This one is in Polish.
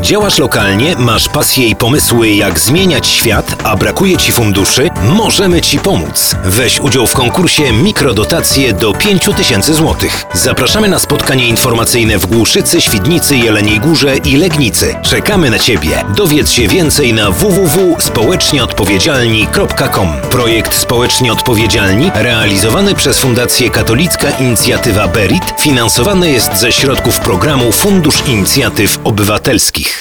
Działasz lokalnie, masz pasję i pomysły, jak zmieniać świat, a brakuje Ci funduszy? Możemy Ci pomóc. Weź udział w konkursie Mikrodotacje do 5000 zł. Zapraszamy na spotkanie informacyjne w Głuszycy, Świdnicy, Jeleniej Górze i Legnicy. Czekamy na Ciebie. Dowiedz się więcej na www.społecznieodpowiedzialni.com. Projekt Społecznie Odpowiedzialni realizowany przez Fundację Katolicka Inicjatywa Berit finansowany jest ze środków programu Fundusz Inicjatyw Obywatelskich.